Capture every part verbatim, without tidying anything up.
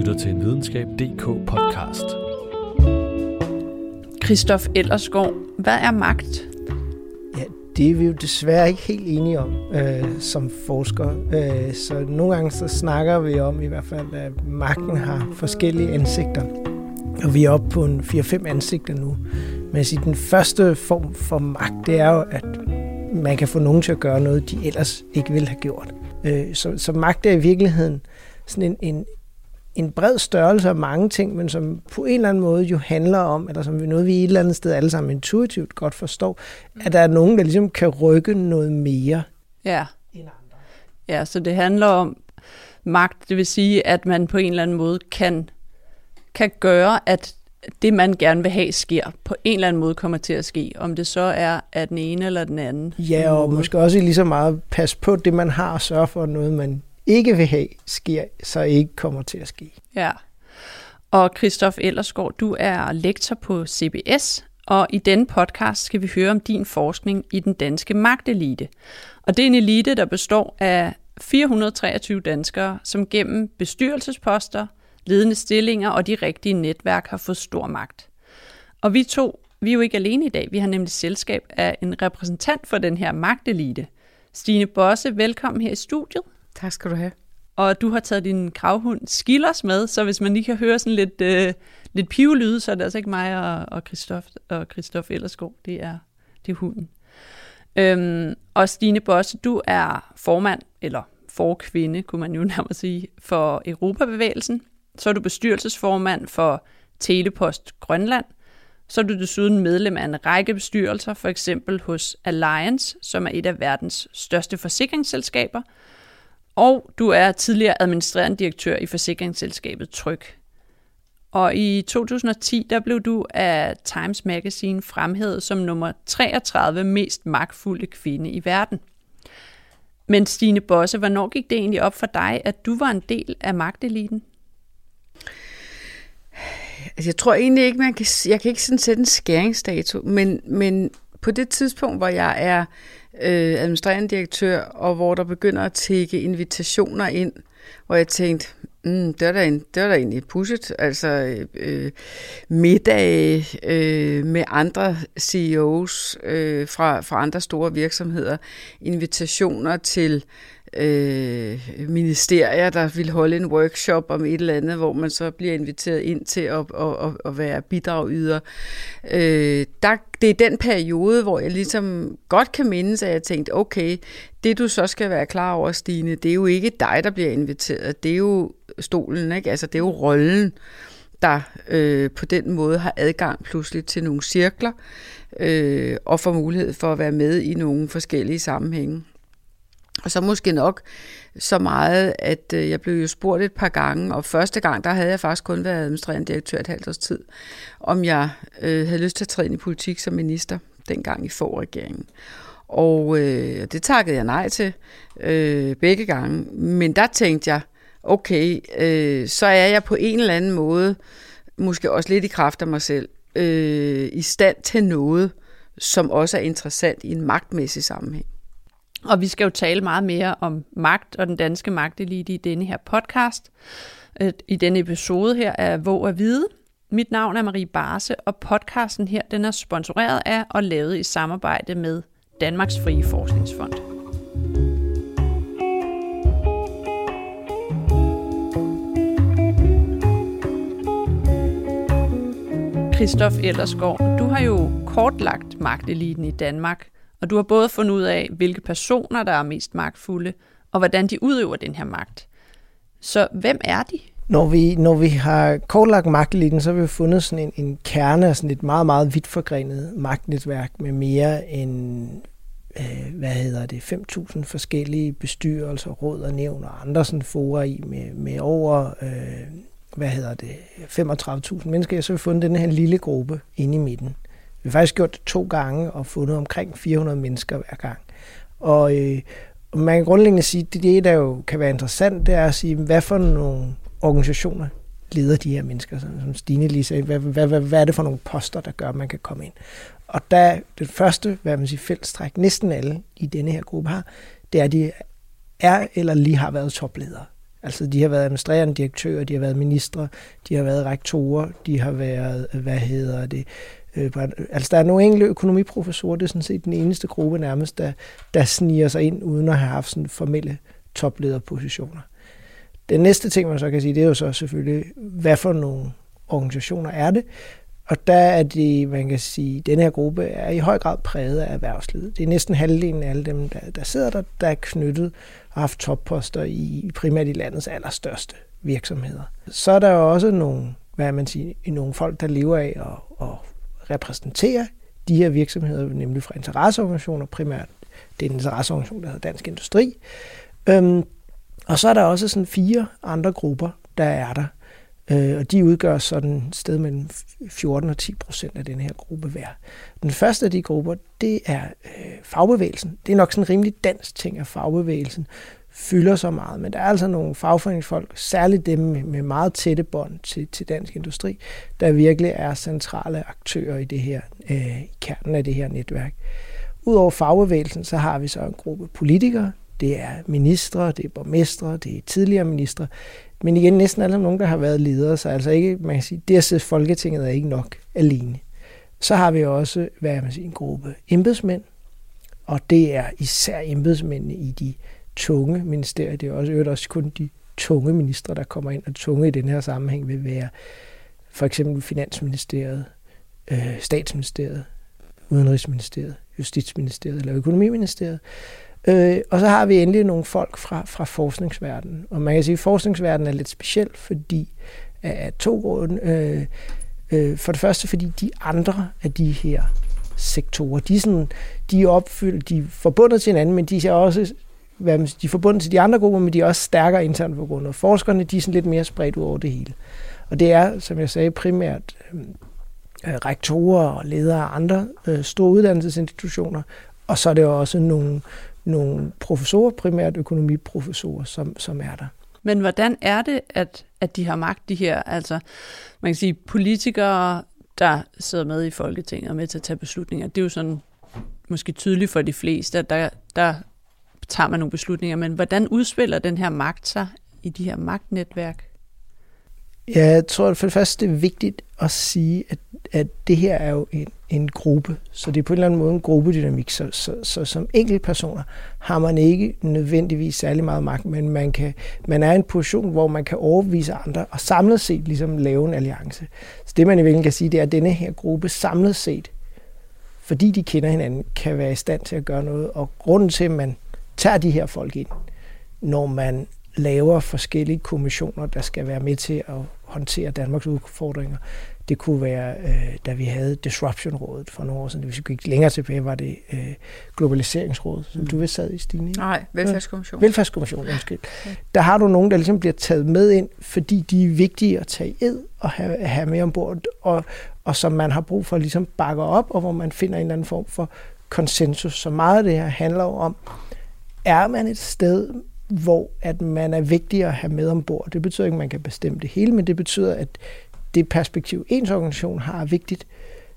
lytter til en videnskab punktum d k podcast. Christoph Ellersgaard, hvad er magt? Ja, det er vi jo desværre ikke helt enige om øh, som forskere. Øh, så nogle gange så snakker vi om i hvert fald, at magten har forskellige ansigter. Og vi er oppe på en fire fem ansigter nu. Men sige, den første form for magt, det er jo, at man kan få nogen til at gøre noget, de ellers ikke ville have gjort. Øh, så, så magt er i virkeligheden sådan en, en, en bred størrelse af mange ting, men som på en eller anden måde jo handler om, eller som vi noget vi i et eller andet sted alle sammen intuitivt godt forstår, at der er nogen, der ligesom kan rykke noget mere Ja. end andre. Ja, så det handler om magt, det vil sige, at man på en eller anden måde kan, kan gøre, at det, man gerne vil have, sker, på en eller anden måde kommer til at ske. Om det så er af den ene eller den anden. Ja, og måde. måske også lige så meget passe på det, man har, og sørge for, at noget, man ikke vil have, sker, så ikke kommer til at ske. Ja. Og Christoph Ellersgaard, du er lektor på C B S, og i denne podcast skal vi høre om din forskning i den danske magtelite. Og det er en elite, der består af fire hundrede og treogtyve danskere, som gennem bestyrelsesposter, ledende stillinger og de rigtige netværk har fået stor magt. Og vi to, vi er jo ikke alene i dag, vi har nemlig selskab af en repræsentant for den her magtelite. Stine Bosse, velkommen her i studiet. Tak skal du have. Og du har taget din gravhund Skillers med, så hvis man lige kan høre sådan lidt, øh, lidt pivelyde, så er det altså ikke mig og, og Christoph, og Christoph Ellersgaard, det er, det er hunden. Øhm, og Stine Bosse, du er formand, eller forkvinde, kunne man jo nærmest sige, for Europabevægelsen. Så er du bestyrelsesformand for Telepost Grønland. Så er du desuden medlem af en række bestyrelser, for eksempel hos Allianz, som er et af verdens største forsikringsselskaber. Og du er tidligere administrerende direktør i forsikringsselskabet Tryg. Og i to tusind og ti, der blev du af Times Magazine fremhævet som nummer treogtredive mest magtfulde kvinde i verden. Men Stine Bosse, hvornår gik det egentlig op for dig, at du var en del af magteliten? Altså, jeg tror egentlig ikke, man kan, jeg kan ikke sådan sætte en skæringsdato, men, men på det tidspunkt, hvor jeg er øh, administrerende direktør, og hvor der begynder at tikke invitationer ind, hvor jeg tænkte, mm, det var da, en, det var da egentlig pushet, altså øh, middage øh, med andre C E O's øh, fra, fra andre store virksomheder, invitationer til øh, ministerier, der vil holde en workshop om et eller andet, hvor man så bliver inviteret ind til at, at, at, at være bidragyder. Øh, der, det er den periode, hvor jeg ligesom godt kan mindes, at jeg tænkte, okay, det du så skal være klar over, Stine, det er jo ikke dig, der bliver inviteret, det er jo stolen, ikke? Altså det er jo rollen, der øh, på den måde har adgang pludselig til nogle cirkler, øh, og får mulighed for at være med i nogle forskellige sammenhænge. Og så måske nok så meget, at øh, jeg blev jo spurgt et par gange, og første gang, der havde jeg faktisk kun været administrerende direktør et halvt års tid, om jeg øh, havde lyst til at træde ind i politik som minister, dengang i Fogh-regeringen. Og øh, det takkede jeg nej til øh, begge gange, men der tænkte jeg, okay, øh, så er jeg på en eller anden måde, måske også lidt i kraft af mig selv, øh, i stand til noget, som også er interessant i en magtmæssig sammenhæng. Og vi skal jo tale meget mere om magt og den danske magtelite i denne her podcast. I denne episode her af Våg at Vide. Mit navn er Marie Barse, og podcasten her den er sponsoreret af og lavet i samarbejde med Danmarks Frie Forskningsfond. Christoph Ellersgaard, du har jo kortlagt magteliten i Danmark, og du har både fundet ud af, hvilke personer, der er mest magtfulde, og hvordan de udøver den her magt. Så hvem er de? Når vi, når vi har kortlagt magteliten, så har vi fundet sådan en, en kerne af sådan et meget, meget vidt forgrenet magtnetværk med mere end øh, hvad hedder det, fem tusind forskellige bestyrelser, råd og nævn og andre sådan fora i med, med over øh, hvad hedder det, femogtredive tusind mennesker. Så har vi fundet den her lille gruppe inde i midten. Vi har faktisk gjort det to gange og fundet omkring fire hundrede mennesker hver gang. Og øh, man kan grundlæggende sige, at det, der jo kan være interessant, det er at sige, hvad for nogle organisationer leder de her mennesker, som Stine lige sagde. Hvad, hvad, hvad, hvad er det for nogle poster, der gør, at man kan komme ind? Og der det første, hvad man siger, fællestræk, næsten alle i denne her gruppe har, det er, at de er eller lige har været topledere. Altså de har været administrerende direktører, de har været ministre, de har været rektorer, de har været, hvad hedder det, øh, altså der er nogle enkelte økonomiprofessorer, det er sådan set den eneste gruppe nærmest, der, der sniger sig ind uden at have haft sådan formelle toplederpositioner. Den næste ting, man så kan sige, det er jo så selvfølgelig, hvad for nogle organisationer er det? Og der er det, man kan sige, den her gruppe er i høj grad præget af erhvervslivet. Det er næsten halvdelen af alle dem, der, der sidder der, der er knyttet og har haft topposter i primært i landets allerstørste virksomheder. Så er der jo også nogle, hvad man siger, nogle folk, der lever af at, at repræsentere de her virksomheder, nemlig fra interesseorganisationer, primært det er en interesseorganisation, der hedder Dansk Industri. Øhm, og så er der også sådan fire andre grupper, der er der. Øh, og de udgør sådan et sted mellem fjorten og ti procent af den her gruppe hver. Den første af de grupper, det er øh, fagbevægelsen. Det er nok sådan en rimelig dansk ting, at fagbevægelsen fylder så meget. Men der er altså nogle fagforeningsfolk, særligt dem med, med meget tætte bånd til, til Dansk Industri, der virkelig er centrale aktører i det her, øh, i kernen af det her netværk. Udover fagbevægelsen, så har vi så en gruppe politikere. Det er ministre, det er borgmestre, det er tidligere ministre. Men igen, næsten alle nogen, der har været ledere, så altså ikke, man kan sige, det at sidde Folketinget er ikke nok alene. Så har vi også, hvad man siger, en gruppe embedsmænd, og det er især embedsmændene i de tunge ministerier. Det er også, øvrigt også kun de tunge ministre, der kommer ind, og tunge i den her sammenhæng vil være for eksempel Finansministeriet, øh, Statsministeriet, Udenrigsministeriet, Justitsministeriet eller Økonomiministeriet. Øh, og så har vi endelig nogle folk fra, fra forskningsverdenen. Og man kan sige, at forskningsverdenen er lidt speciel, fordi af to grunde. Øh, øh, for det første, fordi de andre af de her sektorer, de er, sådan, de er opfyldt, de er forbundet til hinanden, men de er også hvad man, de er forbundet til de andre grupper, men de er også stærkere internt forbundet. Forskerne, de er sådan lidt mere spredt ud over det hele. Og det er, som jeg sagde, primært øh, rektorer og ledere af andre øh, store uddannelsesinstitutioner, og så er det også nogle nogle professorer, primært økonomiprofessorer, som, som er der. Men hvordan er det, at, at de har magt, de her, altså man kan sige politikere, der sidder med i Folketinget og med til at tage beslutninger? Det er jo sådan måske tydeligt for de fleste, at der, der tager man nogle beslutninger, men hvordan udspiller den her magt sig i de her magtnetværk? Ja, jeg tror for det første, det er vigtigt at sige, at, at det her er jo en, en gruppe, så det er på en eller anden måde en gruppedynamik, så, så, så som enkeltpersoner har man ikke nødvendigvis særlig meget magt, men man, kan, man er i en position, hvor man kan overbevise andre og samlet set ligesom lave en alliance. Så det man i virkeligheden kan sige, det er, at denne her gruppe samlet set, fordi de kender hinanden, kan være i stand til at gøre noget, og grunden til, at man tager de her folk ind, når man laver forskellige kommissioner, der skal være med til at håndtere Danmarks udfordringer. Det kunne være, øh, da vi havde Disruption-rådet for nogle år siden, hvis vi gik længere tilbage, var det øh, Globaliseringsrådet, som mm. du ved sad i, Stine? Nej, Velfærdskommissionen. Velfærdskommissionen, undskyld. Okay. Der har du nogen, der ligesom bliver taget med ind, fordi de er vigtige at tage i ed og have, have med ombord, og, og som man har brug for at ligesom bakke op, og hvor man finder en eller anden form for konsensus. Så meget af det her handler jo om, er man et sted, hvor at man er vigtig at have med ombord. Det betyder ikke, at man kan bestemme det hele, men det betyder, at det perspektiv, ens organisation har, er vigtigt,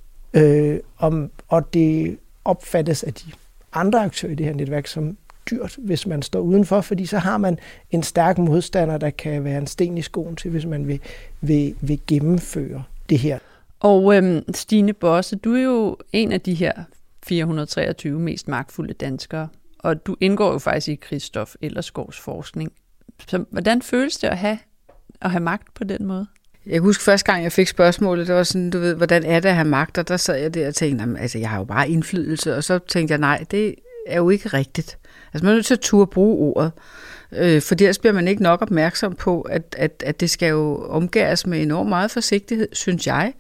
øh, om, og det opfattes af de andre aktører i det her netværk som dyrt, hvis man står udenfor, fordi så har man en stærk modstander, der kan være en sten i skoen til, hvis man vil, vil, vil gennemføre det her. Og øhm, Stine Bosse, du er jo en af de her fire hundrede og treogtyve mest magtfulde danskere, og du indgår jo faktisk i Christoph Ellersgaards forskning. Så hvordan føles det at have, at have magt på den måde? Jeg kan huske første gang, jeg fik spørgsmålet, det var sådan, du ved, hvordan er det at have magt? Og der sad jeg der og tænkte, altså jeg har jo bare indflydelse. Og så tænkte jeg, nej, det er jo ikke rigtigt. Altså man er nødt til at turde bruge ordet. Øh, for ellers bliver man ikke nok opmærksom på, at, at, at det skal jo omgæres med enormt meget forsigtighed, synes jeg.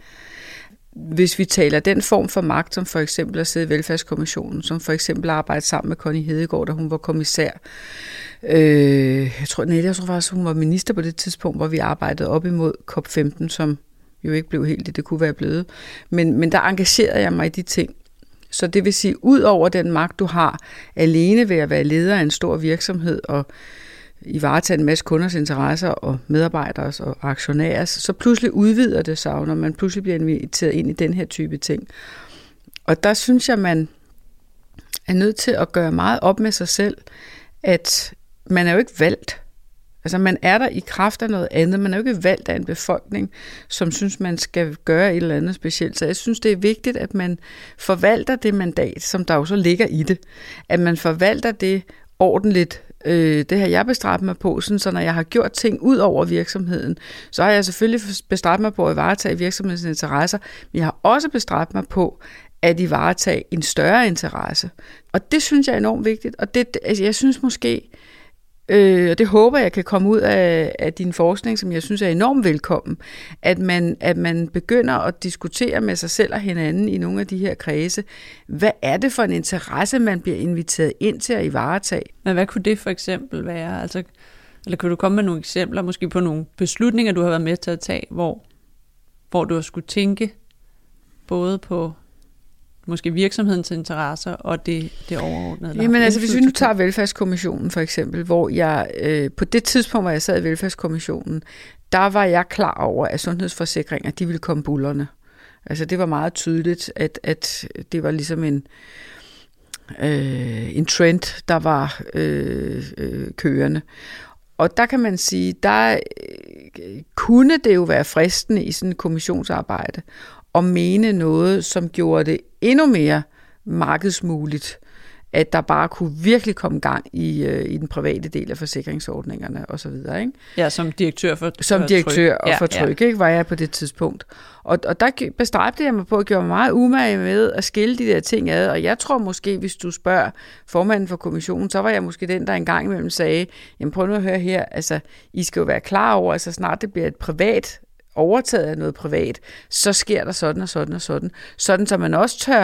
Hvis vi taler den form for magt, som for eksempel at sidde i Velfærdskommissionen, som for eksempel at arbejde sammen med Connie Hedegaard, da hun var kommissær. Øh, jeg tror, nej, jeg tror faktisk, hun var minister på det tidspunkt, hvor vi arbejdede op imod COP femten, som jo ikke blev helt det, det kunne være blevet. Men, men der engagerede jeg mig i de ting. Så det vil sige, ud over den magt, du har alene ved at være leder af en stor virksomhed og i varetage en masse kunders interesser og medarbejderes og aktionærers, så pludselig udvider det sig, når man pludselig bliver inviteret ind i den her type ting. Og der synes jeg, man er nødt til at gøre meget op med sig selv, at man er jo ikke valgt. Altså man er der i kraft af noget andet. Man er jo ikke valgt af en befolkning, som synes, man skal gøre et eller andet specielt. Så jeg synes, det er vigtigt, at man forvalter det mandat, som der jo så ligger i det. At man forvalter det ordentligt. Øh, det har jeg bestræbt mig på, sådan, så når jeg har gjort ting ud over virksomheden, så har jeg selvfølgelig bestræbt mig på at varetage virksomhedens interesser, men jeg har også bestræbt mig på, at I varetager en større interesse. Og det synes jeg er enormt vigtigt, og det, altså, jeg synes måske, øh, og det håber jeg kan komme ud af, af din forskning, som jeg synes er enormt velkommen, at man, at man begynder at diskutere med sig selv og hinanden i nogle af de her kredse. Hvad er det for en interesse, man bliver inviteret ind til at varetage? Men hvad kunne det for eksempel være? Altså, eller kan du komme med nogle eksempler, måske på nogle beslutninger, du har været med til at tage, hvor, hvor du har skulle tænke både på måske virksomhedens interesser og det, det overordnede? Jamen altså, hvis vi nu tager Velfærdskommissionen for eksempel, hvor jeg øh, på det tidspunkt, hvor jeg sad i Velfærdskommissionen, der var jeg klar over, at sundhedsforsikringer, de ville komme bullerne. Altså det var meget tydeligt, at, at det var ligesom en, øh, en trend, der var øh, øh, kørende. Og der kan man sige, der øh, kunne det jo være fristende i sådan et kommissionsarbejde at mene noget, som gjorde det endnu mere markedsmuligt, at der bare kunne virkelig komme gang i, øh, i den private del af forsikringsordningerne osv. Ikke? Ja, som direktør for Som for direktør tryk. og for ja, tryk, ja. Ikke, var jeg på det tidspunkt. Og, og der bestræbte jeg mig på at gøre mig meget umage med at skille de der ting ad, og jeg tror måske, hvis du spørger formanden for kommissionen, så var jeg måske den, der engang imellem sagde, jamen prøv nu at høre her, altså I skal jo være klar over, at så snart det bliver et privat overtaget af noget privat, så sker der sådan og sådan og sådan. Sådan, så man også tør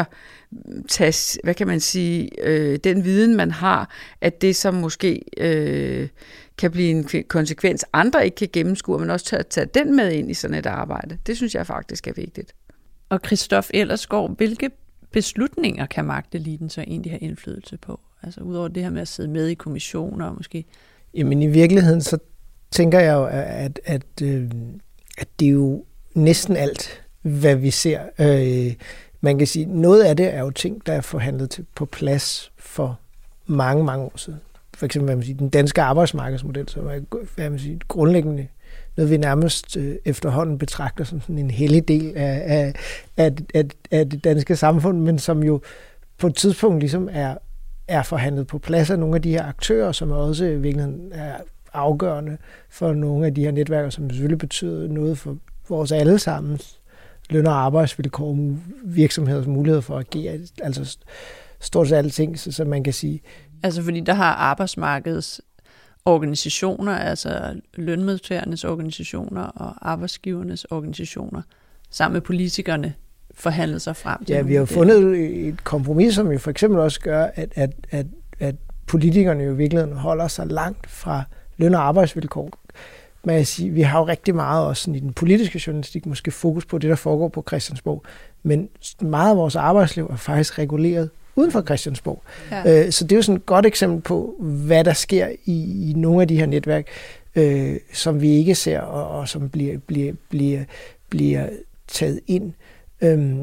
tage, hvad kan man sige, øh, den viden, man har, at det, som måske øh, kan blive en konsekvens, andre ikke kan gennemskue, men også tør at tage den med ind i sådan et arbejde. Det synes jeg faktisk er vigtigt. Og Christoph Ellersgaard, hvilke beslutninger kan magteliten så egentlig have indflydelse på? Altså udover det her med at sidde med i kommissioner måske? Jamen i virkeligheden, så tænker jeg jo, at, at, øh, at det er jo næsten alt, hvad vi ser. Øh, man kan sige, noget af det er jo ting, der er forhandlet til, på plads for mange, mange år siden. For eksempel, hvad man siger, den danske arbejdsmarkedsmodel, som er hvad man siger, grundlæggende noget, vi nærmest øh, efterhånden betragter som sådan en hellig del af, af, af, af, af det danske samfund, men som jo på et tidspunkt ligesom er, er forhandlet på plads af nogle af de her aktører, som også i virkeligheden er afgørende for nogle af de her netværker, som selvfølgelig betyder noget for vores allesammens løn- og arbejdsvilkår, virksomheders mulighed for at agere, altså stort set alle ting, så, så man kan sige. Altså fordi der har arbejdsmarkedets organisationer, altså lønmodtagernes organisationer og arbejdsgivernes organisationer, sammen med politikerne forhandlet sig frem til. Ja, vi har fundet et kompromis, som jo for eksempel også gør, at, at, at, at politikerne jo i virkeligheden holder sig langt fra løn- og arbejdsvilkår. Man kan sige, vi har jo rigtig meget også sådan i den politiske journalistik måske fokus på det, der foregår på Christiansborg, men meget af vores arbejdsliv er faktisk reguleret uden for Christiansborg. Ja. Så det er jo sådan et godt eksempel på, hvad der sker i, i nogle af de her netværk, øh, som vi ikke ser, og, og som bliver, bliver, bliver, bliver taget ind. Øhm.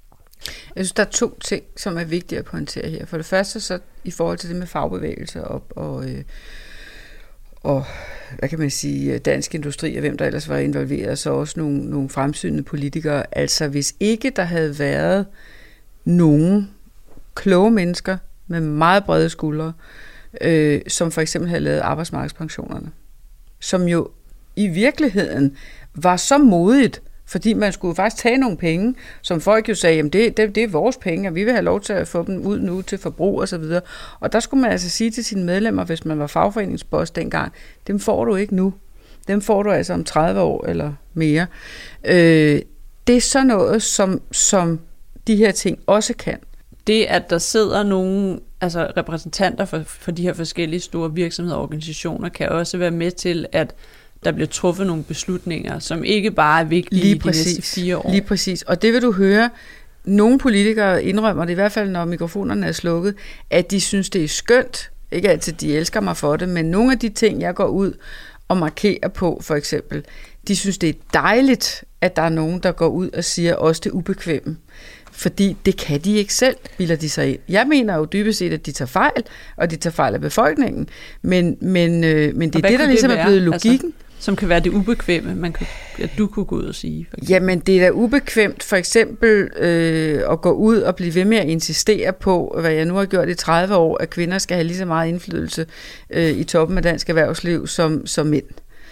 Jeg synes, der er to ting, som er vigtige at pointere her. For det første, så i forhold til det med fagbevægelser og, og, øh, og hvad kan man sige, Dansk Industri og hvem der ellers var involveret, så også nogle, nogle fremsynede politikere. Altså, hvis ikke der havde været nogen kloge mennesker med meget brede skuldre, øh, som for eksempel havde lavet arbejdsmarkedspensionerne, som jo i virkeligheden var så modigt, fordi man skulle faktisk tage nogle penge, som folk jo sagde, jamen det, det, det er vores penge, og vi vil have lov til at få dem ud nu til forbrug og så videre. Og der skulle man altså sige til sine medlemmer, hvis man var fagforeningsboss dengang, dem får du ikke nu. Dem får du altså om tredive år eller mere. Øh, det er sådan noget, som, som de her ting også kan. Det, at der sidder nogle altså repræsentanter for, for de her forskellige store virksomheder og organisationer, kan også være med til, at der bliver truffet nogle beslutninger, som ikke bare er vigtige lige i de præcis, næste fire år. Lige præcis. Og det vil du høre, nogle politikere indrømmer det, i hvert fald når mikrofonerne er slukket, at de synes, det er skønt. Ikke altid, de elsker mig for det, men nogle af de ting, jeg går ud og markerer på, for eksempel, de synes, det er dejligt, at der er nogen, der går ud og siger også det ubekvemme. Fordi det kan de ikke selv, bilder de sig ind. Jeg mener jo dybest set, at de tager fejl, og de tager fejl af befolkningen. Men, men, øh, men det er det, der ligesom det er blevet logikken. Altså, som kan være det ubekvemme, man kan, at du kunne gå ud og sige. Jamen, det er da ubekvemt for eksempel øh, at gå ud og blive ved med at insistere på, hvad jeg nu har gjort i tredive år, at kvinder skal have lige så meget indflydelse øh, i toppen af dansk erhvervsliv som, som mænd.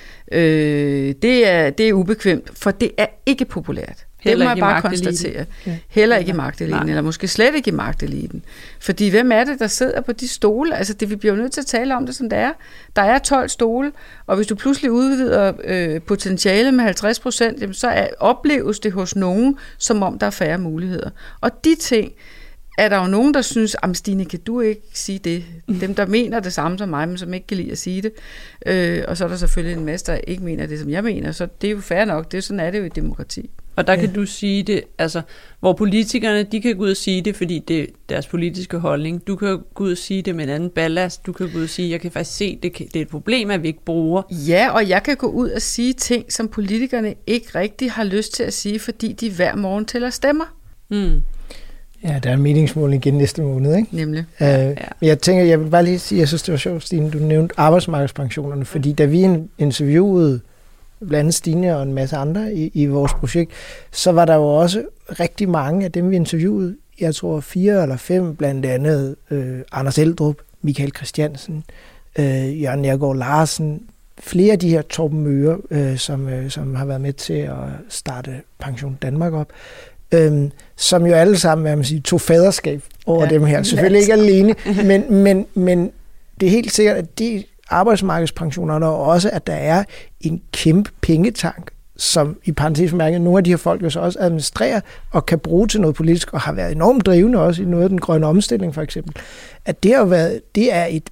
Øh, det, er, det er ubekvemt, for det er ikke populært. Det må jeg bare konstatere. Ja. Heller ikke i magteliten, eller måske slet ikke i magteliten. Fordi hvem er det, der sidder på de stole? Altså, det, vi bliver jo nødt til at tale om det, som det er. Der er tolv stole, og hvis du pludselig udvider øh, potentialet med halvtreds procent, jamen, så er, opleves det hos nogen, som om der er færre muligheder. Og de ting er der jo nogen, der synes, at Stine, kan du ikke sige det? Dem, der mener det samme som mig, men som ikke kan lide at sige det. Øh, og så er der selvfølgelig en masse, der ikke mener det, som jeg mener. Så det er jo fair nok. Det, sådan er det jo i et demokrati. Og der kan ja. du sige det, altså, hvor politikerne, de kan gå ud og sige det, fordi det er deres politiske holdning. Du kan gå ud og sige det med en anden ballast. Du kan gå ud og sige, jeg kan faktisk se, det, det er et problem, at vi ikke bruger. Ja, og jeg kan gå ud og sige ting, som politikerne ikke rigtig har lyst til at sige, fordi de hver morgen tæller stemmer. Mm. Ja, der er en meningsmåling igen næste måned, ikke? Nemlig. Øh, ja. Jeg tænker, jeg vil bare lige sige, jeg synes, det var sjovt, Stine, du nævnte arbejdsmarkedspensionerne, fordi da vi interviewede blandt andet Stine og en masse andre i, i vores projekt, så var der jo også rigtig mange af dem, vi interviewede, jeg tror fire eller fem, blandt andet øh, Anders Eldrup, Michael Christiansen, øh, Jørgen Neergaard Larsen, flere af de her Torben Møre, øh, som, øh, som har været med til at starte Pension Danmark op, Øhm, som jo alle sammen, hvad man siger, tog faderskab over ja, dem her. Selvfølgelig ikke alene, men, men, men det er helt sikkert, at de arbejdsmarkedspensionerne også, at der er en kæmpe pengetank, som i parentes bemærket, nogle af de her folk jo så også administrerer og kan bruge til noget politisk, og har været enormt drivende også i noget af den grønne omstilling for eksempel. At det har været, det er et,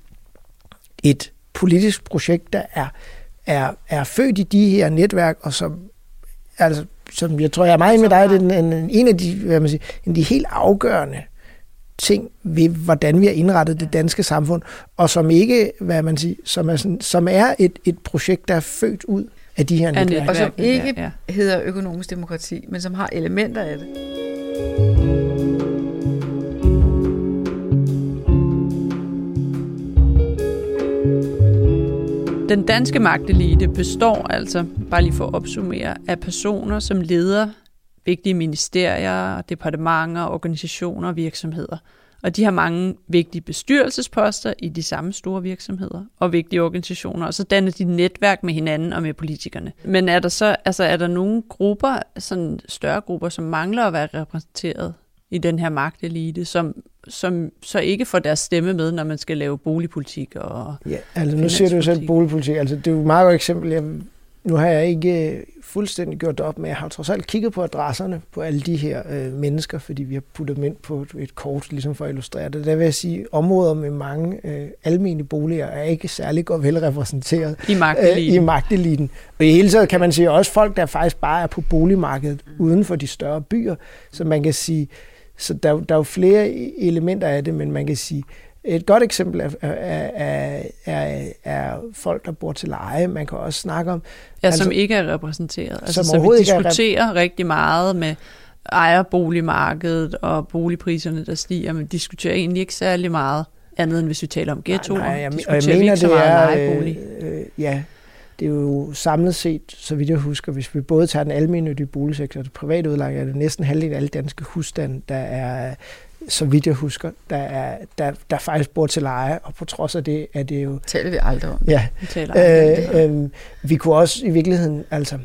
et politisk projekt, der er, er, er født i de her netværk, og som altså som jeg tror, jeg er meget med dig, det er en, en, en af de, hvad man siger, en af de helt afgørende ting ved, hvordan vi har indrettet det danske samfund, og som ikke, hvad man siger, som er, sådan, som er et, et projekt, der er født ud af de her netværk. Og som ikke ja, ja. hedder økonomisk demokrati, men som har elementer af det. Den danske magtelite består altså, bare lige for at opsummere, af personer, som leder vigtige ministerier, departementer, organisationer og virksomheder. Og de har mange vigtige bestyrelsesposter i de samme store virksomheder og vigtige organisationer, og så danner de netværk med hinanden og med politikerne. Men er der så altså er der nogle grupper, sådan større grupper, som mangler at være repræsenteret i den her magtelite, som som så ikke får deres stemme med, når man skal lave boligpolitik og ja, altså nu siger du jo selv boligpolitik. Altså det er jo et meget godt eksempel. Jeg, nu har jeg ikke fuldstændig gjort det op, men jeg har trods alt kigget på adresserne på alle de her øh, mennesker, fordi vi har puttet dem ind på et, et kort, ligesom for at illustrere det. Der vil jeg sige, områder med mange øh, almene boliger er ikke særlig godt velrepræsenteret i magteliten. Øh, i magteliten. Og i hele taget kan man sige også folk, der faktisk bare er på boligmarkedet mm. uden for de større byer, så man kan sige, så der, der er jo flere elementer af det, men man kan sige, et godt eksempel er, er, er, er folk, der bor til leje. Man kan også snakke om... Ja, altså, som ikke er repræsenteret. Altså, så vi diskuterer rep- rigtig meget med ejerboligmarkedet og boligpriserne, der stiger, men diskuterer egentlig ikke særlig meget andet, end hvis vi taler om ghettoer. Nej, nej, jeg, diskuterer og jeg mener, det er... Øh, øh, ja, det er jo samlet set, så vidt jeg husker, hvis vi både tager den almennyttige boligsektor og det private udlejning, er det næsten halvdelen af alle danske husstande, der er, så vidt jeg husker, der, er, der, der faktisk bor til leje, og på trods af det er det jo... Taler vi aldrig om. Ja. Vi taler aldrig øh, øh, vi kunne også i virkeligheden, altså...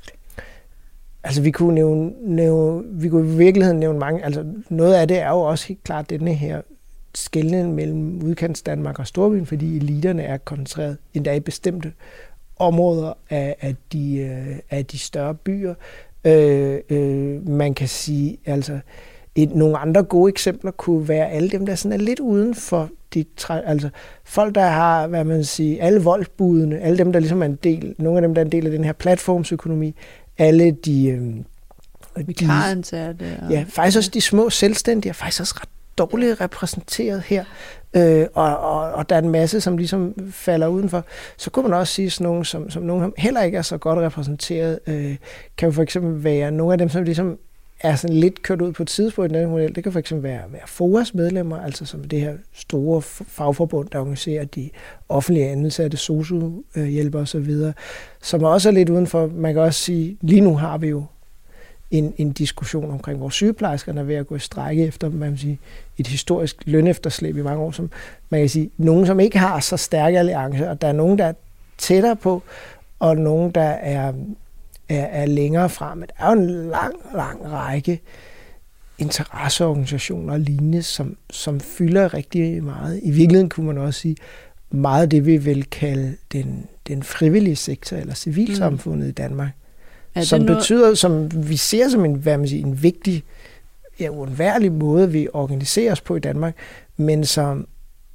Altså vi kunne nævne, nævne, vi kunne i virkeligheden nævne mange, altså noget af det er jo også helt klart denne her skelnen mellem udkants Danmark og Storbyen, fordi eliterne er koncentreret endda i bestemte områder af, af, de, af de større byer. Øh, øh, man kan sige, altså et, nogle andre gode eksempler kunne være alle dem, der sådan er lidt uden for de, altså folk, der har, hvad man siger, alle voldsbudene, alle dem, der ligesom er en del, nogle af dem, der er en del af den her platformsøkonomi, alle de... Øh, vikaransatte. Ja, faktisk også de små selvstændige er faktisk også ret dårligt repræsenteret her, øh, og, og, og der er en masse, som ligesom falder udenfor. Så kunne man også sige, sådan nogle, som, som nogle heller ikke er så godt repræsenteret, øh, kan jo for eksempel være nogle af dem, som ligesom er sådan lidt kørt ud på et tidspunkt i den model. Det kan fx være, være F O A's medlemmer, altså som det her store fagforbund, der organiserer de offentlige ansatte, S O S U-hjælpere osv., som også er lidt udenfor. Man kan også sige, lige nu har vi jo en, en diskussion omkring, hvor sygeplejerskerne er ved at gå i strække efter, man kan sige, et historisk lønefterslæb i mange år, som man kan sige, nogen, som ikke har så stærke alliancer, og der er nogen, der er tættere på, og nogen, der er Er, er længere frem. Der er jo en lang, lang række interesseorganisationer og lignende, som, som fylder rigtig meget. I virkeligheden kunne man også sige, meget det vi vil kalde den, den frivillige sektor, eller civilsamfundet mm. i Danmark, som noget... betyder, som vi ser som en, hvad man siger, en vigtig, ja, uundværlig måde, vi organiserer os på i Danmark, men som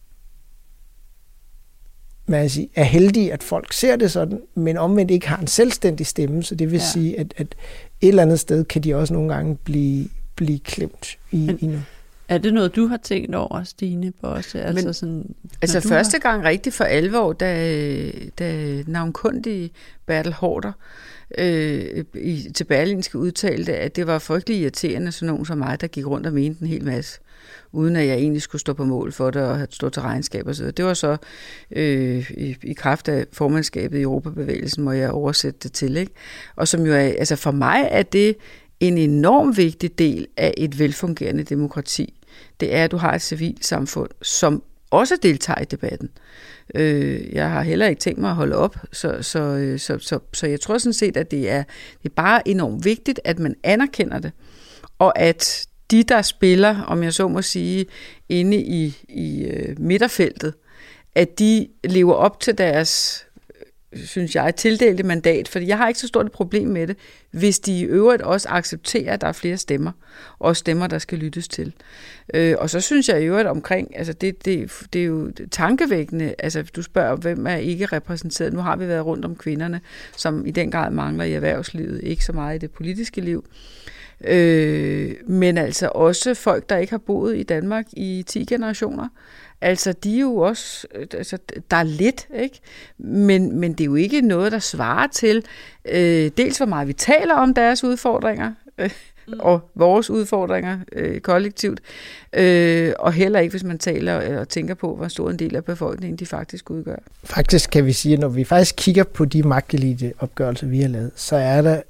man sige, er heldige, at folk ser det sådan, men omvendt ikke har en selvstændig stemme, så det vil ja. sige, at, at et eller andet sted kan de også nogle gange blive, blive klemt i, men, i nu. Er det noget, du har tænkt over, Stine Bosse? Altså, men, sådan, altså første har... gang rigtig for alvor, da, da navnkundige Bertel Haarder øh, i, til Berlingske udtalte, at det var frygtelig irriterende, sådan nogen som mig, der gik rundt og mente en hel masse, uden at jeg egentlig skulle stå på mål for det og have stået til regnskab og så videre. Det var så øh, i, i kraft af formandskabet i Europabevægelsen, må jeg oversætte det til, ikke? Og som jo er, altså for mig er det en enorm vigtig del af et velfungerende demokrati. Det er, at du har et civilsamfund, som også deltager i debatten. Øh, jeg har heller ikke tænkt mig at holde op, så, så, så, så, så jeg tror sådan set, at det er, det er bare enormt vigtigt, at man anerkender det, og at de, der spiller, om jeg så må sige, inde i, i øh, midterfeltet, at de lever op til deres, synes jeg, tildelte mandat, fordi jeg har ikke så stort et problem med det, hvis de i øvrigt også accepterer, at der er flere stemmer, og stemmer, der skal lyttes til. Øh, og så synes jeg i øvrigt omkring, altså det, det, det er jo tankevækkende, altså du spørger, hvem er ikke repræsenteret. Nu har vi været rundt om kvinderne, som i den grad mangler i erhvervslivet, ikke så meget i det politiske liv. Øh, men altså også folk, der ikke har boet i Danmark i ti generationer. Altså, de er jo også, altså, der er lidt, ikke? Men, men det er jo ikke noget, der svarer til, øh, dels hvor meget vi taler om deres udfordringer, øh, mm. og vores udfordringer øh, kollektivt, øh, og heller ikke, hvis man taler og tænker på, hvor stor en del af befolkningen de faktisk udgør. Faktisk kan vi sige, at når vi faktisk kigger på de magtelite-opgørelser, vi har lavet, så er der,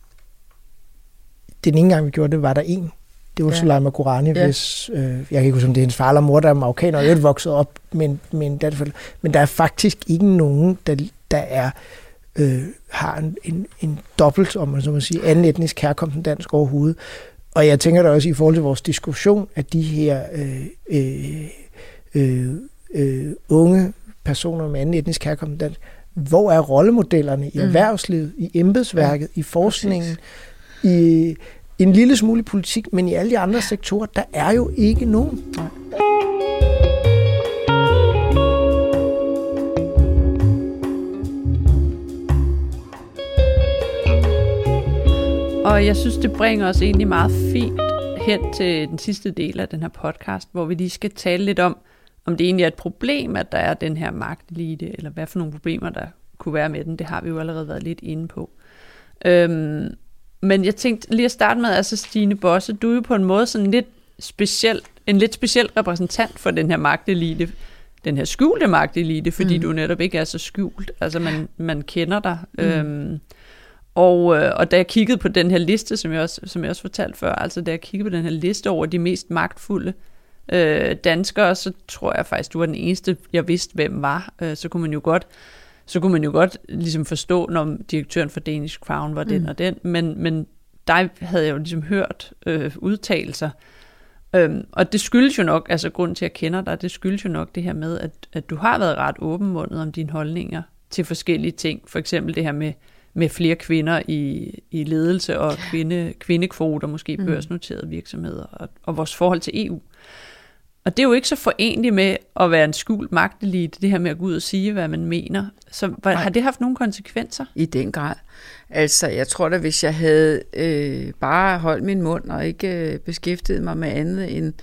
den ene gang vi gjorde det, var der en. Det var ja. Soleima Gourani, ja. hvis, øh, jeg kan ikke huske, om det er hendes far eller mor, der er marokkaner, og er vokset op med, med en dansk. Men der er faktisk ikke nogen, der, der er, øh, har en, en, en dobbelt, om man så må sige, anden etnisk herkomst end dansk overhovedet. Og jeg tænker da også i forhold til vores diskussion, at de her øh, øh, øh, øh, unge personer med anden etnisk herkomst end dansk, hvor er rollemodellerne i erhvervslivet, i embedsværket, ja. i forskningen, Præcis. i en lille smule politik, men i alle de andre sektorer, der er jo ikke nogen. Nej. Og jeg synes, det bringer os egentlig meget fint hen til den sidste del af den her podcast, hvor vi lige skal tale lidt om, om det egentlig er et problem, at der er den her magtelite, eller hvad for nogle problemer, der kunne være med den. Det har vi jo allerede været lidt inde på. Øhm, Men jeg tænkte lige at starte med, altså Stine Bosse, du er jo på en måde sådan lidt speciel, en lidt speciel repræsentant for den her magtelite, den her skjulte magtelite, fordi mm. du netop ikke er så skjult, altså man, man kender dig. Mm. Øhm, og, og da jeg kiggede på den her liste, som jeg også, som jeg også fortalte før, altså da jeg kiggede på den her liste over de mest magtfulde øh, danskere, så tror jeg faktisk, du var den eneste, jeg vidste, hvem var. Øh, så kunne man jo godt så kunne man jo godt ligesom forstå, når direktøren for Danish Crown var den mm. og den, men, men dig havde jeg jo ligesom hørt øh, udtalelser. Øhm, og det skyldes jo nok, altså grunden til at jeg kender dig, det skyldes jo nok det her med, at, at du har været ret åbenmundet om dine holdninger til forskellige ting. For eksempel det her med, med flere kvinder i, i ledelse og kvinde, kvindekvoter, måske mm. børsnoterede virksomheder, og, og vores forhold til E U. Og det er jo ikke så forenligt med at være en skjult magtelite, det her med at gå ud og sige, hvad man mener. Så har det haft nogle konsekvenser? I den grad. Altså, jeg tror da, hvis jeg havde øh, bare holdt min mund og ikke øh, beskæftiget mig med andet end,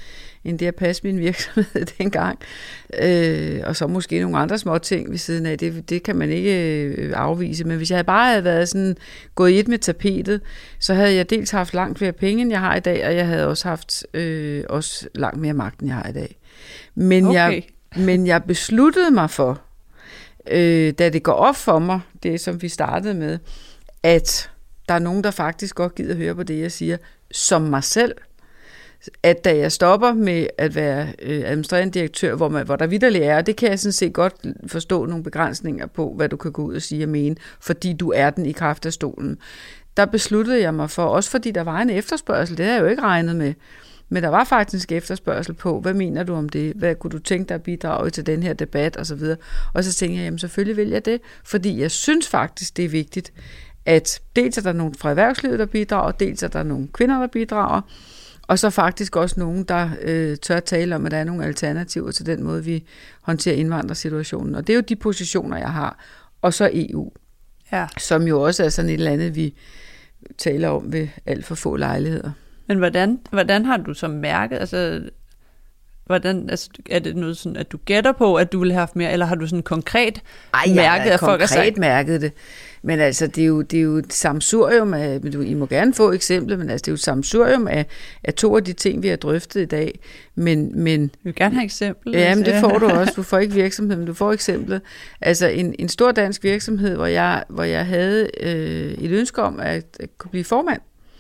end det at passe min virksomhed dengang. Øh, og så måske nogle andre små ting ved siden af. Det, det kan man ikke afvise. Men hvis jeg bare havde været sådan, gået i et med tapetet, så havde jeg dels haft langt flere penge, end jeg har i dag, og jeg havde også haft øh, også langt mere magt, end jeg har i dag. Men, okay. jeg, men jeg besluttede mig for, øh, da det går op for mig, det som vi startede med, at der er nogen, der faktisk godt gider høre på det, jeg siger, som mig selv. At da jeg stopper med at være øh, administrerende direktør, hvor, man, hvor der vitterligt er, det kan jeg sådan set godt forstå nogle begrænsninger på, hvad du kan gå ud og sige og mene, fordi du er den i kraft af stolen. Der besluttede jeg mig for, også fordi der var en efterspørgsel, det har jeg jo ikke regnet med, men der var faktisk efterspørgsel på, hvad mener du om det? Hvad kunne du tænke dig at bidrage til den her debat? Og så videre. Og så tænkte jeg, jamen selvfølgelig vil jeg det, fordi jeg synes faktisk, det er vigtigt, at dels er der nogen fra erhvervslivet, der bidrager, dels er der nogle kvinder, der bidrager, og så faktisk også nogen, der øh, tør tale om, at der er nogle alternativer til den måde, vi håndterer indvandrersituationen. Og det er jo de positioner, jeg har. Og så E U, ja. Som jo også er sådan et eller andet, vi taler om ved alt for få lejligheder. Men hvordan, hvordan har du så mærket, altså, hvordan, altså, er det noget sådan, at du gætter på, at du ville have haft mere, eller har du sådan konkret Ej, mærket, at folk har sagt? konkret mærket det. Men altså, det er jo, det er jo et samsurium af, men du, I må gerne få eksempler, men altså, det er jo et samsurium af, af to af de ting, vi har drøftet i dag. Men, men, vi vil gerne have eksempler. Ja, men det får du også. Du får ikke virksomhed, men du får eksemplet. Altså, en, en stor dansk virksomhed, hvor jeg, hvor jeg havde øh, et ønske om at, at kunne blive formand.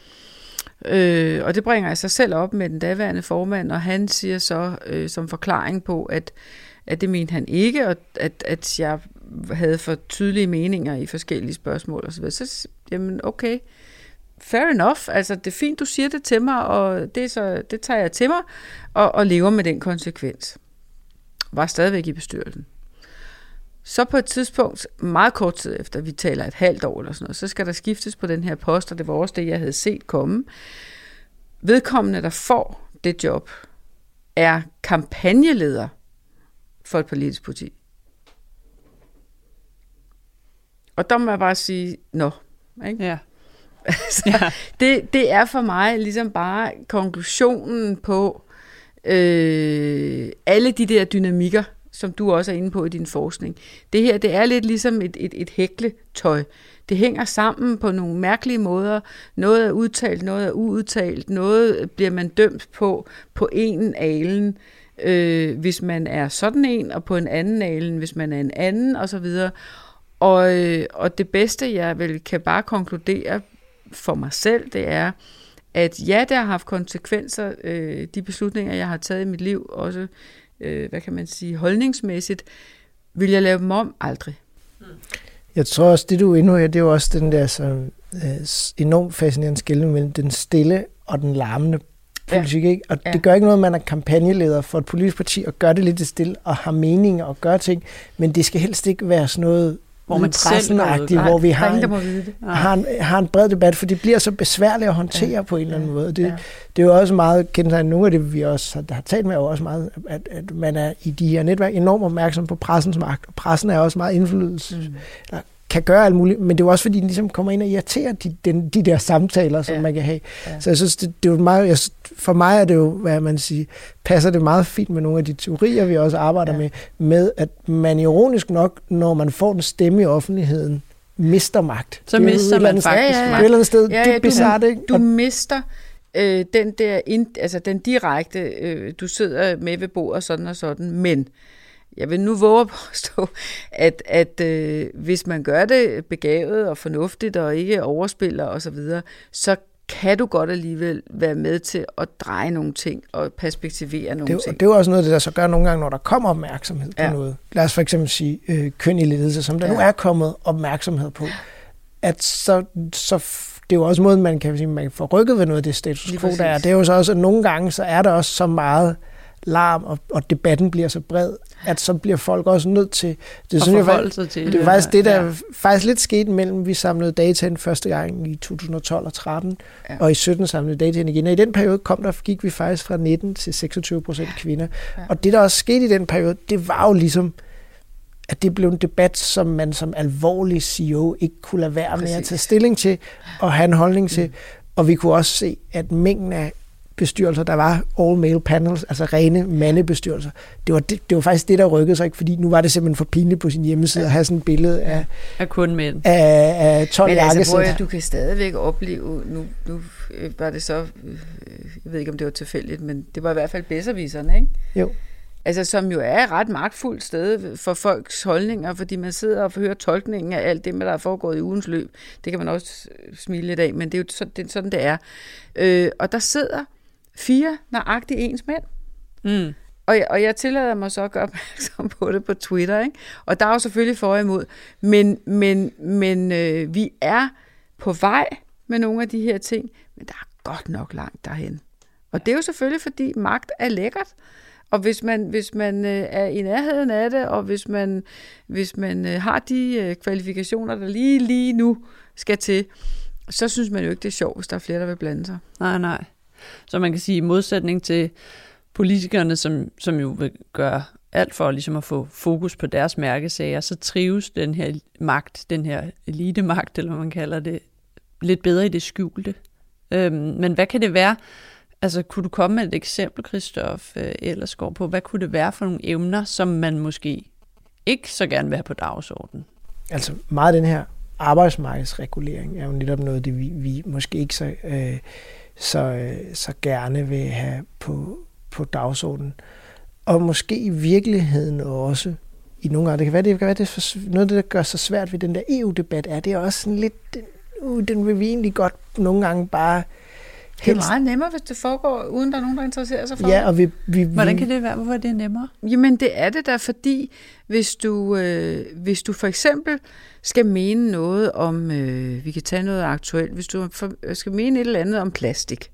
Øh, og det bringer jeg sig selv op med den daværende formand, og han siger så øh, som forklaring på, at, at det mente han ikke, og at, at jeg havde for tydelige meninger i forskellige spørgsmål og så videre. Så jamen okay, fair enough, altså det er fint, du siger det til mig, og det, så, det tager jeg til mig, og, og lever med den konsekvens. Var stadigvæk i bestyrelsen. Så på et tidspunkt, meget kort tid efter, vi taler et halvt år eller sådan noget, så skal der skiftes på den her post, og det var også det, jeg havde set komme. Vedkommende, der får det job, er kampagneleder for et politisk parti. Og der må jeg bare sige, nå. Ikke? Ja. altså, ja. Det, det er for mig ligesom bare konklusionen på øh, alle de der dynamikker, som du også er inde på i din forskning. Det her, det er lidt ligesom et, et, et hækletøj. Det hænger sammen på nogle mærkelige måder. Noget er udtalt, noget er uudtalt. Noget bliver man dømt på på en alen, øh, hvis man er sådan en, og på en anden alen, hvis man er en anden, og så videre. Og, øh, og det bedste, jeg vel kan bare konkludere for mig selv, det er, at ja, det har haft konsekvenser, øh, de beslutninger, jeg har taget i mit liv, også øh, hvad kan man sige, holdningsmæssigt, vil jeg lave dem om? Aldrig. Jeg tror også, det du er inde her, det er jo også den der så, øh, enormt fascinerende skelnen mellem den stille og den larmende politik, ja. Ikke? Og ja. Det gør ikke noget, at man er kampagneleder for et politisk parti, og gør det lidt stille, og har meninger og gør ting, men det skal helst ikke være sådan noget, hvor man pressenagtigt, hvor vi har en, har, en, har en bred debat, for det bliver så besværligt at håndtere ja. På en eller anden måde. Det, ja. Det er jo også meget kendt af nogle af det, vi også har, har talt med, er også meget, at, at man er i de her netværk enormt opmærksom på pressens magt, og pressen er også meget indflydelse, mm. eller kan gøre alt muligt, men det er jo også fordi, den ligesom kommer ind og irriterer de, den, de der samtaler, som ja. Man kan have. Ja. Så jeg synes, det, det er jo meget, jeg, for mig er det jo, hvad man siger, passer det meget fint med nogle af de teorier, vi også arbejder ja. Med, med at man ironisk nok, når man får en stemme i offentligheden, mister magt. Så det mister man faktisk ja, ja, ja. magt. Et eller andet sted, ja, ja, det er bizarrt, ikke? Du mister øh, den der, ind, altså den direkte, øh, du sidder med ved bordet sådan og sådan, men jeg vil nu våge at påstå, at, at øh, hvis man gør det begavet og fornuftigt og ikke overspiller osv., så, videre, så kan du godt alligevel være med til at dreje nogle ting og perspektivere nogle det, ting. Det er jo også noget, det der så gør nogle gange, når der kommer opmærksomhed på ja. Noget. Lad os for eksempel sige øh, køn i ledelse, som der ja. Nu er kommet opmærksomhed på. At så, så det er jo også måden, man kan sige, man kan få rykket ved noget af det status quo, der er. Det er jo så også, at nogle gange, så er der også så meget larm, og, og debatten bliver så bred, at så bliver folk også nødt til det. At forholde sig til det. Det er faktisk det, der ja. Faktisk lidt skete mellem, vi samlede data ind første gang i to tusind og tolv og tretten, ja. Og i sytten samlede data ind igen. Og i den periode kom der, gik vi faktisk fra nitten til seksogtyve procent kvinder. Ja. Og det, der også skete i den periode, det var jo ligesom, at det blev en debat, som man som alvorlig C E O ikke kunne lade være med at tage stilling til, og have en holdning til. Mm. Og vi kunne også se, at mængden af bestyrelser, der var all-male panels, altså rene mandebestyrelser. Det var, det, det var faktisk det, der rykkede sig, ikke? Fordi nu var det simpelthen for pinligt på sin hjemmeside at have sådan et billede af, af kun mænd. Af, af tolv Men altså, jakkesæt. du kan stadigvæk opleve, nu, nu var det så, jeg ved ikke, om det var tilfældigt, men det var i hvert fald bedserviserne, ikke? Jo. Altså, som jo er et ret magtfuldt sted for folks holdninger, fordi man sidder og hører tolkningen af alt det, der er foregået i ugens løb. Det kan man også smile lidt af, men det er jo sådan, det, sådan, det er. Øh, og der sidder fire nøjagtigt ens mænd. Mm. Og, jeg, og jeg tillader mig så at gøre opmærksom på det på Twitter, ikke? Og der er jo selvfølgelig for og imod. Men, men, men øh, vi er på vej med nogle af de her ting, men der er godt nok langt derhen. Og det er jo selvfølgelig, fordi magt er lækkert. Og hvis man, hvis man øh, er i nærheden af det, og hvis man, hvis man øh, har de øh, kvalifikationer, der lige, lige nu skal til, så synes man jo ikke, det er sjovt, hvis der er flere, der vil blande sig. Nej, nej. Så man kan sige, i modsætning til politikerne, som, som jo vil gøre alt for ligesom at få fokus på deres mærkesager, så trives den her magt, den her elitemagt, eller hvad man kalder det, lidt bedre i det skjulte. Øhm, men hvad kan det være? Altså, kunne du komme med et eksempel, Christoph Ellersgaard, på, hvad kunne det være for nogle emner, som man måske ikke så gerne vil have på dagsordenen? Altså, meget af den her arbejdsmarkedsregulering er jo netop noget, det vi, vi måske ikke så, øh, så, øh, så gerne vil have på, på dagsordenen. Og måske i virkeligheden også, i nogle gange, det kan være, det kan være det for, noget af det, der gør sig svært ved den der E U-debat, er det er også sådan lidt, uh, den vil vi egentlig godt nogle gange bare det er meget nemmere, hvis det foregår, uden der er nogen, der interesserer sig for ja, det. Og vi, vi, Hvordan kan det være? Hvorfor er det nemmere? Jamen, det er det der, fordi hvis du, øh, hvis du for eksempel skal mene noget om, øh, vi kan tage noget aktuelt, hvis du for, skal mene et eller andet om plastik,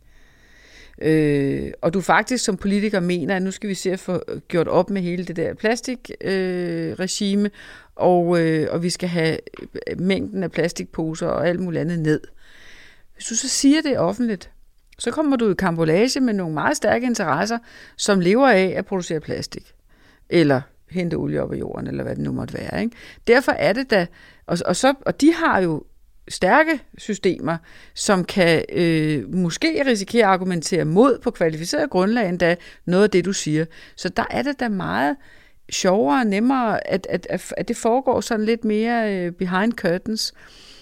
øh, og du faktisk som politiker mener, at nu skal vi se at få gjort op med hele det der plastikregime, øh, og, øh, og vi skal have mængden af plastikposer og alt muligt andet ned. Hvis du så siger det offentligt, så kommer du i karambolage med nogle meget stærke interesser, som lever af at producere plastik. Eller hente olie op af jorden, eller hvad det nu måtte være. Ikke? Derfor er det da, og, og, så, og de har jo stærke systemer, som kan øh, måske risikere at argumentere mod på kvalificeret grundlag endda noget af det, du siger. Så der er det da meget sjovere og nemmere, at, at, at, at det foregår sådan lidt mere øh, behind curtains.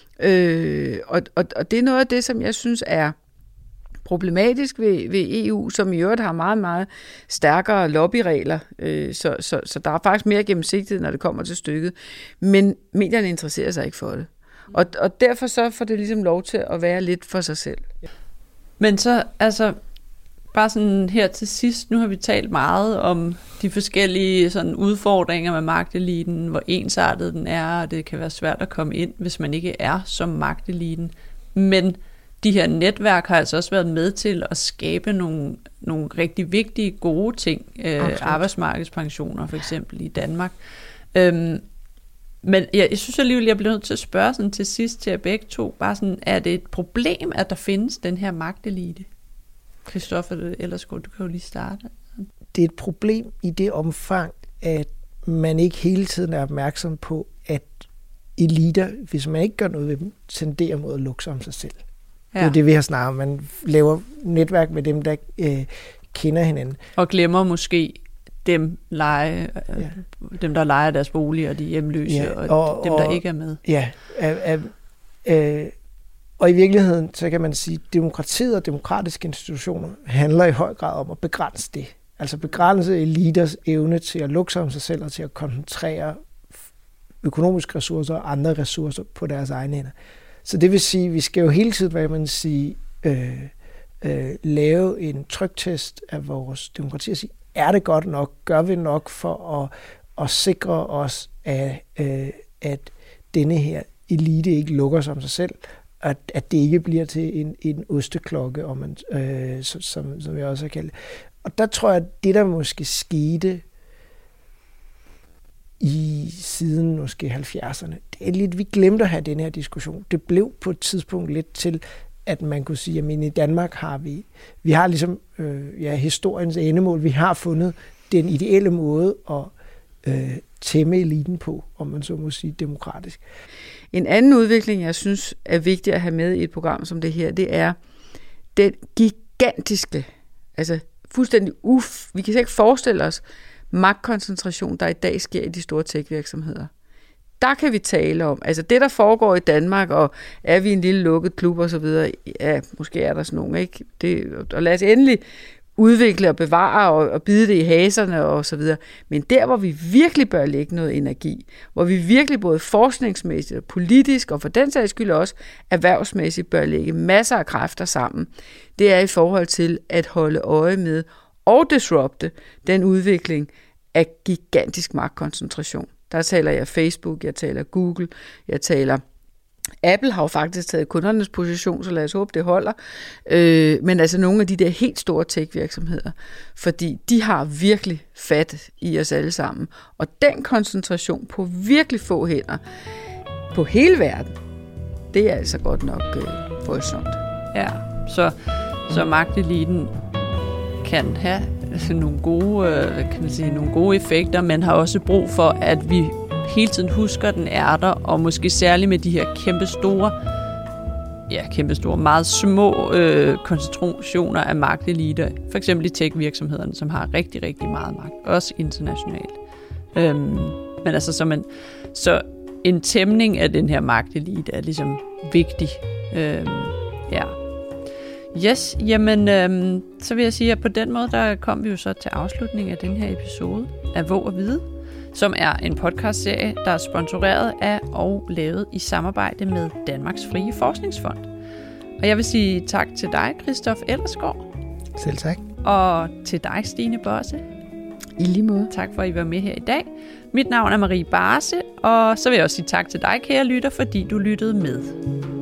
Øh, og, og, og det er noget af det, som jeg synes er problematisk ved, ved E U, som i øvrigt har meget, meget stærkere lobbyregler, øh, så, så, så der er faktisk mere gennemsigtighed, når det kommer til stykket. Men medierne interesserer sig ikke for det. Og, og derfor så får det ligesom lov til at være lidt for sig selv. Men så, altså, bare sådan her til sidst, nu har vi talt meget om de forskellige sådan udfordringer med magteliten, hvor ensartet den er, og det kan være svært at komme ind, hvis man ikke er som magteliten. Men de her netværk har altså også været med til at skabe nogle, nogle rigtig vigtige, gode ting. Øh, arbejdsmarkedspensioner for eksempel i Danmark. Øhm, men jeg, jeg synes alligevel, jeg bliver nødt til at spørge sådan til sidst til jer begge to, bare sådan, er det et problem, at der findes den her magtelite? Christoph Ellersgaard, du kan jo lige starte. Det er et problem i det omfang, at man ikke hele tiden er opmærksom på, at eliter, hvis man ikke gør noget ved dem, tenderer mod at lukke sig om sig selv. Ja. Det er det, vi har snakket om. Man laver netværk med dem, der øh, kender hinanden. Og glemmer måske dem, lege, øh, ja. dem der leger deres bolig, og de hjemløse, ja, og, og dem, der og, ikke er med. Ja, øh, øh, øh, og i virkeligheden, så kan man sige, at demokratiet og demokratiske institutioner handler i høj grad om at begrænse det. Altså begrænse eliters evne til at lukke sig om sig selv og til at koncentrere økonomiske ressourcer og andre ressourcer på deres egne hænder. Så det vil sige, at vi skal jo hele tiden, hvad man siger, øh, øh, lave en tryktest af vores demokrati og sige, er det godt nok? Gør vi nok for at, at sikre os, at, øh, at denne her elite ikke lukker sig om sig selv, at, at det ikke bliver til en, en osteklokke, om man, øh, som, som jeg også har kaldt det. Og der tror jeg, at det, der måske skete i siden måske halvfjerdserne, det er lidt, vi glemte at have den her diskussion. Det blev på et tidspunkt lidt til, at man kunne sige, at i Danmark har vi, vi har ligesom øh, ja, historiens endemål, vi har fundet den ideelle måde at øh, tæmme eliten på, om man så må sige demokratisk. En anden udvikling, jeg synes er vigtig at have med i et program som det her, det er den gigantiske Altså fuldstændig uff. Vi kan ikke forestille os magtkoncentration, der i dag sker i de store tech-virksomheder. Der kan vi tale om, altså det, der foregår i Danmark, og er vi en lille lukket klub og så videre, ja, måske er der sådan nogen, ikke? Det, og lad os endelig udvikle og bevare og, og bide det i haserne og så videre. Men der, hvor vi virkelig bør lægge noget energi, hvor vi virkelig både forskningsmæssigt og politisk, og for den sags skyld også erhvervsmæssigt bør lægge masser af kræfter sammen, det er i forhold til at holde øje med og disrupte den udvikling af gigantisk magtkoncentration. Der taler jeg Facebook, jeg taler Google, jeg taler Apple har jo faktisk taget kundernes position, så lad os håbe, det holder. Øh, men altså nogle af de der helt store tech-virksomheder, fordi de har virkelig fat i os alle sammen. Og den koncentration på virkelig få hænder på hele verden, det er altså godt nok øh, voldsomt. Ja, så, så magteliten kan have altså, nogle, gode, øh, kan man sige, nogle gode effekter, men har også brug for, at vi hele tiden husker, den er der, og måske særligt med de her kæmpe store, ja, kæmpe store, meget små øh, koncentrationer af magteliter, for eksempel i tech-virksomhederne, som har rigtig, rigtig meget magt, også internationalt. Øhm, men altså, så, man, så en tæmning af den her magtelite er ligesom vigtig. Øhm, ja. Yes, jamen, øhm, så vil jeg sige, at på den måde, der kom vi jo så til afslutningen af den her episode af Våg at Vide, som er en podcastserie, der er sponsoreret af og lavet i samarbejde med Danmarks Frie Forskningsfond. Og jeg vil sige tak til dig, Christoph Ellersgaard. Selv tak. Og til dig, Stine Bosse. I lige måde. Tak for, at I var med her i dag. Mit navn er Marie Barse, og så vil jeg også sige tak til dig, kære lytter, fordi du lyttede med.